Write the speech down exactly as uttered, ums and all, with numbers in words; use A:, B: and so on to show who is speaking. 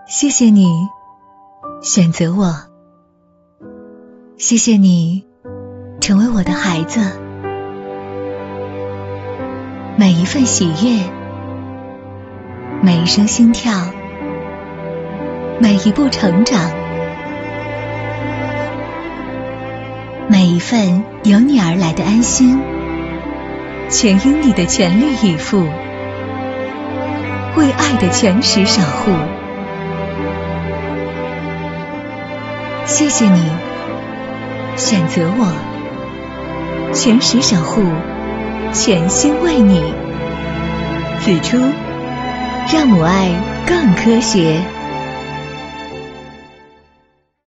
A: 谢谢你选择我，谢谢你成为我的孩子。每一份喜悦，每一声心跳，每一步成长，每一份由你而来的安心，全因你的全力以赴，为爱的全时守护。谢谢你选择我，全时守护，全心为你。子初，让母爱更科学。